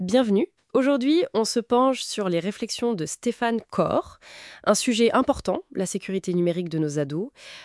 Bienvenue. Aujourd'hui, on se penche sur les réflexions de Stéphane Corr, un sujet important, la sécurité numérique de nos ados,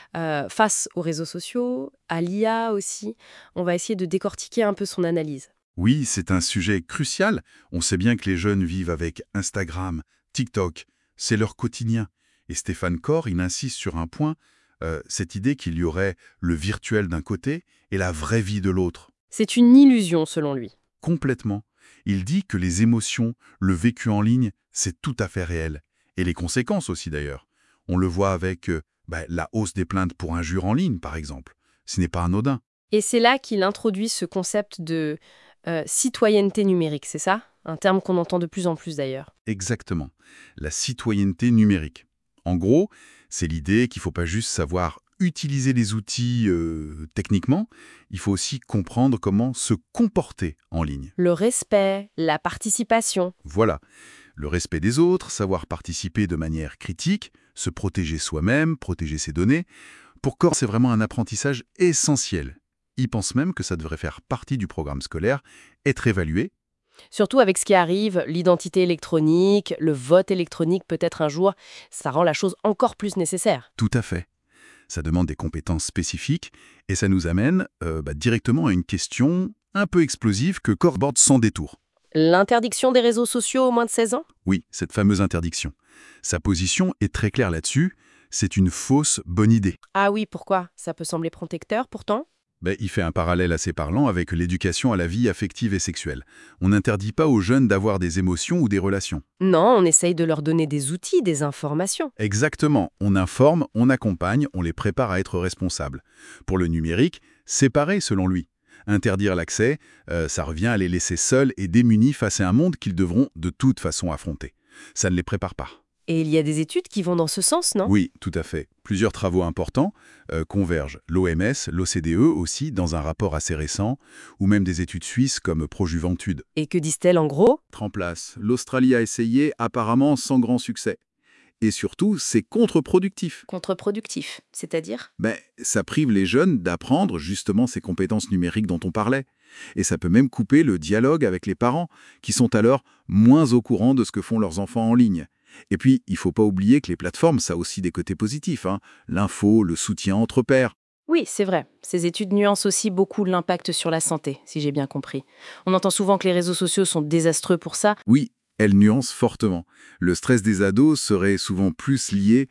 face aux réseaux sociaux, à l'IA aussi. On va essayer de décortiquer un peu son analyse. Oui, c'est un sujet crucial. On sait bien que les jeunes vivent avec Instagram, TikTok. C'est leur quotidien. Et Stéphane Corr, il insiste sur un point, cette idée qu'il y aurait le virtuel d'un côté et la vraie vie de l'autre. C'est une illusion selon lui. Complètement. Il dit que les émotions, le vécu en ligne, c'est tout à fait réel. Et les conséquences aussi d'ailleurs. On le voit avec la hausse des plaintes pour injures en ligne, par exemple. Ce n'est pas anodin. Et c'est là qu'il introduit ce concept de citoyenneté numérique, c'est ça? Un terme qu'on entend de plus en plus d'ailleurs. Exactement. La citoyenneté numérique. En gros, c'est l'idée qu'il ne faut pas juste savoir utiliser les outils techniquement, il faut aussi comprendre comment se comporter en ligne. Le respect, la participation. Voilà. Le respect des autres, savoir participer de manière critique, se protéger soi-même, protéger ses données. Pour Corr, c'est vraiment un apprentissage essentiel. Il pense même que ça devrait faire partie du programme scolaire, être évalué. Surtout avec ce qui arrive, l'identité électronique, le vote électronique peut-être un jour, ça rend la chose encore plus nécessaire. Tout à fait. Ça demande des compétences spécifiques et ça nous amène directement à une question un peu explosive que Corr aborde sans détour. L'interdiction des réseaux sociaux aux moins de 16 ans? Oui, cette fameuse interdiction. Sa position est très claire là-dessus, c'est une fausse bonne idée. Ah oui, pourquoi? Ça peut sembler protecteur pourtant. Il fait un parallèle assez parlant avec l'éducation à la vie affective et sexuelle. On n'interdit pas aux jeunes d'avoir des émotions ou des relations. Non, on essaye de leur donner des outils, des informations. Exactement, on informe, on accompagne, on les prépare à être responsables. Pour le numérique, c'est pareil selon lui. Interdire l'accès, ça revient à les laisser seuls et démunis face à un monde qu'ils devront de toute façon affronter. Ça ne les prépare pas. Et il y a des études qui vont dans ce sens, non? Oui, tout à fait. Plusieurs travaux importants convergent. L'OMS, l'OCDE aussi, dans un rapport assez récent, ou même des études suisses comme Projuventude. Et que disent-elles en gros? En place. L'Australie a essayé, apparemment sans grand succès. Et surtout, c'est contre-productif. Contre-productif, c'est-à-dire? Ça prive les jeunes d'apprendre justement ces compétences numériques dont on parlait. Et ça peut même couper le dialogue avec les parents, qui sont alors moins au courant de ce que font leurs enfants en ligne. Et puis, il ne faut pas oublier que les plateformes, ça a aussi des côtés positifs. L'info, le soutien entre pairs. Oui, c'est vrai. Ces études nuancent aussi beaucoup l'impact sur la santé, si j'ai bien compris. On entend souvent que les réseaux sociaux sont désastreux pour ça. Oui, elles nuancent fortement. Le stress des ados serait souvent plus lié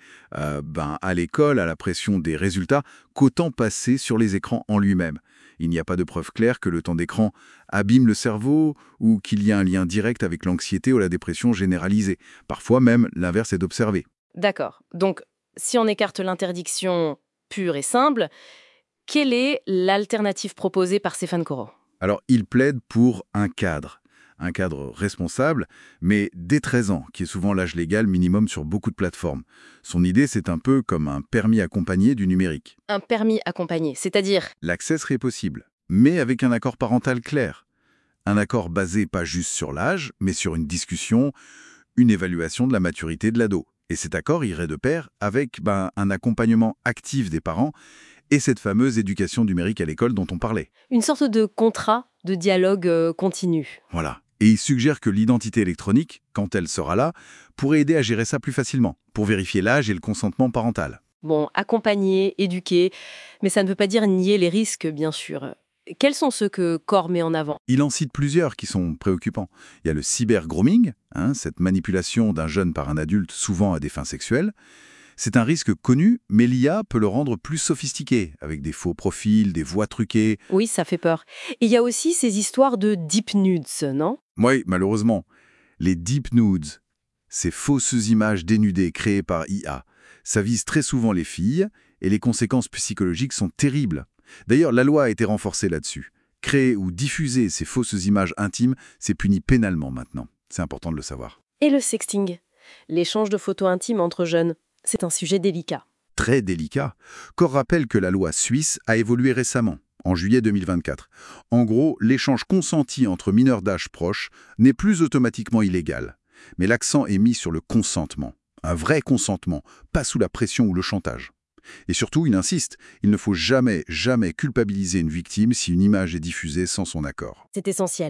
à l'école, à la pression des résultats, qu'au temps passé sur les écrans en lui-même. Il n'y a pas de preuve claire que le temps d'écran abîme le cerveau ou qu'il y a un lien direct avec l'anxiété ou la dépression généralisée. Parfois même, l'inverse est observé. D'accord. Donc, si on écarte l'interdiction pure et simple, quelle est l'alternative proposée par Stéphane Corr? Alors, il plaide pour un cadre responsable, mais dès 13 ans, qui est souvent l'âge légal minimum sur beaucoup de plateformes. Son idée, c'est un peu comme un permis accompagné du numérique. Un permis accompagné, c'est-à-dire? L'accès serait possible, mais avec un accord parental clair. Un accord basé pas juste sur l'âge, mais sur une discussion, une évaluation de la maturité de l'ado. Et cet accord irait de pair avec un accompagnement actif des parents et cette fameuse éducation numérique à l'école dont on parlait. Une sorte de contrat de dialogue continu. Voilà. Et il suggère que l'identité électronique, quand elle sera là, pourrait aider à gérer ça plus facilement, pour vérifier l'âge et le consentement parental. Bon, accompagner, éduquer, mais ça ne veut pas dire nier les risques, bien sûr. Quels sont ceux que Corr met en avant? Il en cite plusieurs qui sont préoccupants. Il y a le cybergrooming, cette manipulation d'un jeune par un adulte, souvent à des fins sexuelles. C'est un risque connu, mais l'IA peut le rendre plus sophistiqué, avec des faux profils, des voix truquées. Oui, ça fait peur. Et il y a aussi ces histoires de deep nudes, non? Oui, malheureusement. Les deep nudes, ces fausses images dénudées créées par IA, ça vise très souvent les filles, et les conséquences psychologiques sont terribles. D'ailleurs, la loi a été renforcée là-dessus. Créer ou diffuser ces fausses images intimes, c'est puni pénalement maintenant. C'est important de le savoir. Et le sexting, l'échange de photos intimes entre jeunes, c'est un sujet délicat. Très délicat. Corr rappelle que la loi suisse a évolué récemment, en juillet 2024. En gros, l'échange consenti entre mineurs d'âge proche n'est plus automatiquement illégal. Mais l'accent est mis sur le consentement. Un vrai consentement, pas sous la pression ou le chantage. Et surtout, il insiste, il ne faut jamais, jamais culpabiliser une victime si une image est diffusée sans son accord. C'est essentiel.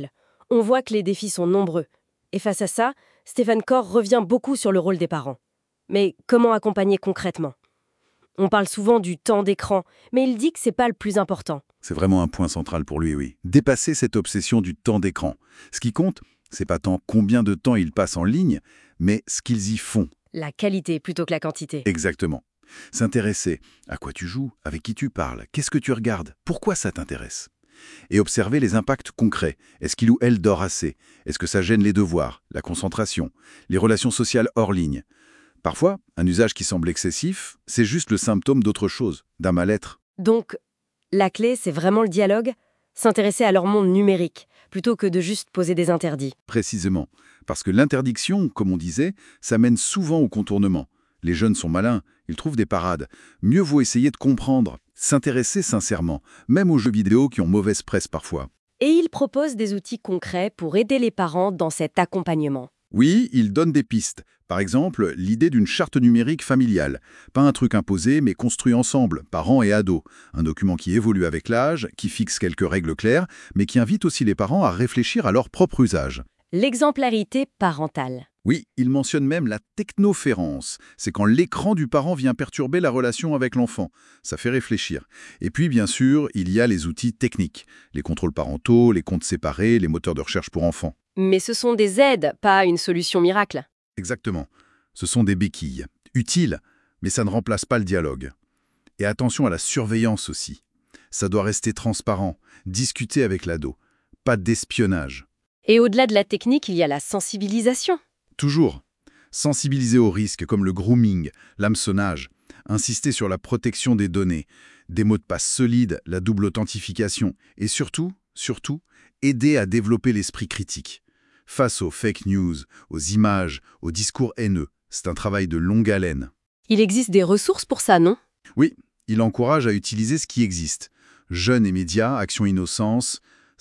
On voit que les défis sont nombreux. Et face à ça, Stephen Corr revient beaucoup sur le rôle des parents. Mais comment accompagner concrètement? On parle souvent du temps d'écran, mais il dit que c'est pas le plus important. C'est vraiment un point central pour lui, oui. Dépasser cette obsession du temps d'écran. Ce qui compte, c'est pas tant combien de temps ils passent en ligne, mais ce qu'ils y font. La qualité plutôt que la quantité. Exactement. S'intéresser à quoi tu joues, avec qui tu parles, qu'est-ce que tu regardes, pourquoi ça t'intéresse. Et observer les impacts concrets. Est-ce qu'il ou elle dort assez? Est-ce que ça gêne les devoirs, la concentration, les relations sociales hors ligne? Parfois, un usage qui semble excessif, c'est juste le symptôme d'autre chose, d'un mal-être. Donc, la clé, c'est vraiment le dialogue? S'intéresser à leur monde numérique, plutôt que de juste poser des interdits. Précisément. Parce que l'interdiction, comme on disait, ça mène souvent au contournement. Les jeunes sont malins, ils trouvent des parades. Mieux vaut essayer de comprendre, s'intéresser sincèrement, même aux jeux vidéo qui ont mauvaise presse parfois. Et il propose des outils concrets pour aider les parents dans cet accompagnement. Oui, il donne des pistes. Par exemple, l'idée d'une charte numérique familiale. Pas un truc imposé, mais construit ensemble, parents et ados. Un document qui évolue avec l'âge, qui fixe quelques règles claires, mais qui invite aussi les parents à réfléchir à leur propre usage. L'exemplarité parentale. Oui, il mentionne même la technoférence. C'est quand l'écran du parent vient perturber la relation avec l'enfant. Ça fait réfléchir. Et puis, bien sûr, il y a les outils techniques. Les contrôles parentaux, les comptes séparés, les moteurs de recherche pour enfants. Mais ce sont des aides, pas une solution miracle. Exactement. Ce sont des béquilles. Utiles, mais ça ne remplace pas le dialogue. Et attention à la surveillance aussi. Ça doit rester transparent, discuter avec l'ado. Pas d'espionnage. Et au-delà de la technique, il y a la sensibilisation. Toujours. Sensibiliser aux risques comme le grooming, l'hameçonnage. Insister sur la protection des données. Des mots de passe solides, la double authentification. Et surtout, aider à développer l'esprit critique. Face aux fake news, aux images, aux discours haineux, c'est un travail de longue haleine. Il existe des ressources pour ça, non? Oui, il encourage à utiliser ce qui existe. Jeunes et médias, Action Innocence,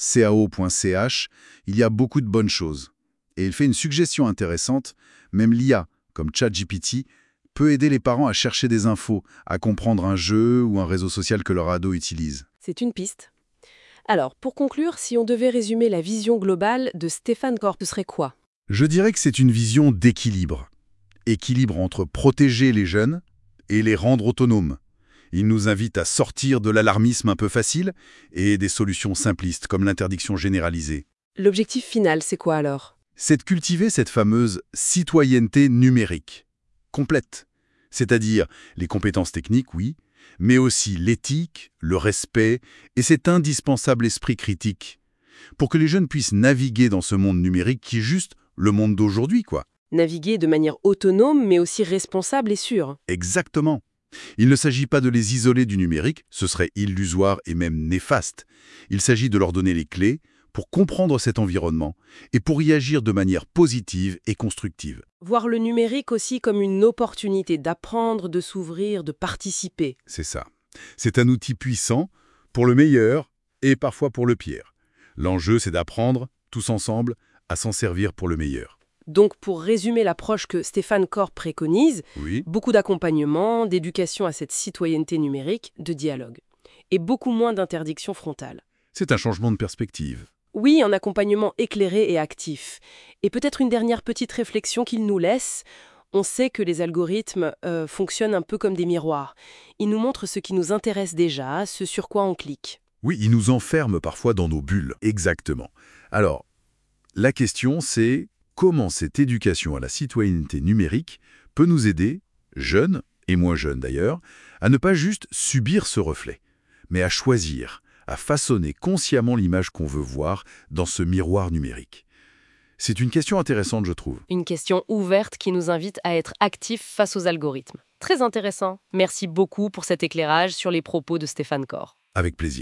cao.ch, il y a beaucoup de bonnes choses. Et il fait une suggestion intéressante, même l'IA, comme ChatGPT, peut aider les parents à chercher des infos, à comprendre un jeu ou un réseau social que leur ado utilise. C'est une piste. Alors, pour conclure, si on devait résumer la vision globale de Stephen Corr, ce serait quoi? Je dirais que c'est une vision d'équilibre. Équilibre entre protéger les jeunes et les rendre autonomes. Il nous invite à sortir de l'alarmisme un peu facile et des solutions simplistes comme l'interdiction généralisée. L'objectif final, c'est quoi alors? C'est de cultiver cette fameuse citoyenneté numérique, complète. C'est-à-dire les compétences techniques, oui, mais aussi l'éthique, le respect et cet indispensable esprit critique. Pour que les jeunes puissent naviguer dans ce monde numérique qui est juste le monde d'aujourd'hui, quoi. Naviguer de manière autonome, mais aussi responsable et sûre. Exactement. Il ne s'agit pas de les isoler du numérique, ce serait illusoire et même néfaste. Il s'agit de leur donner les clés pour comprendre cet environnement et pour y agir de manière positive et constructive. Voir le numérique aussi comme une opportunité d'apprendre, de s'ouvrir, de participer. C'est ça. C'est un outil puissant pour le meilleur et parfois pour le pire. L'enjeu, c'est d'apprendre, tous ensemble, à s'en servir pour le meilleur. Donc, pour résumer l'approche que Stephen Corr préconise, Oui, beaucoup d'accompagnement, d'éducation à cette citoyenneté numérique, de dialogue. Et beaucoup moins d'interdiction frontale. c'est un changement de perspective. Oui, un accompagnement éclairé et actif. Et peut-être une dernière petite réflexion qu'il nous laisse. On sait que les algorithmes fonctionnent un peu comme des miroirs. Ils nous montrent ce qui nous intéresse déjà, ce sur quoi on clique. Oui, ils nous enferment parfois dans nos bulles. Exactement. Alors, la question, c'est comment cette éducation à la citoyenneté numérique peut nous aider, jeunes et moins jeunes d'ailleurs, à ne pas juste subir ce reflet, mais à choisir, à façonner consciemment l'image qu'on veut voir dans ce miroir numérique. C'est une question intéressante, je trouve. Une question ouverte qui nous invite à être actifs face aux algorithmes. Très intéressant. Merci beaucoup pour cet éclairage sur les propos de Stephen Corr. Avec plaisir.